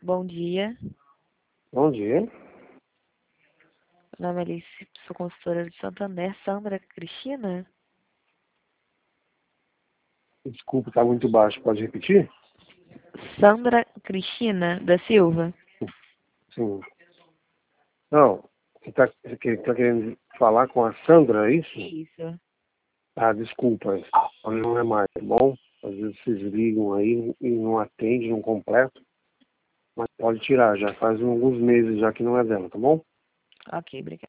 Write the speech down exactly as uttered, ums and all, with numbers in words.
Bom dia. Bom dia. Meu nome é Alice, sou consultora de Santander. Sandra Cristina? Desculpa, está muito baixo. Pode repetir? Sandra Cristina da Silva? Sim. Não, você está tá querendo falar com a Sandra, é isso? Isso. Ah, desculpa. Não é mais, tá bom? Às vezes vocês ligam aí e não atende, não completo. Mas pode tirar, já faz alguns meses já que não é dela, tá bom? Ok, obrigada.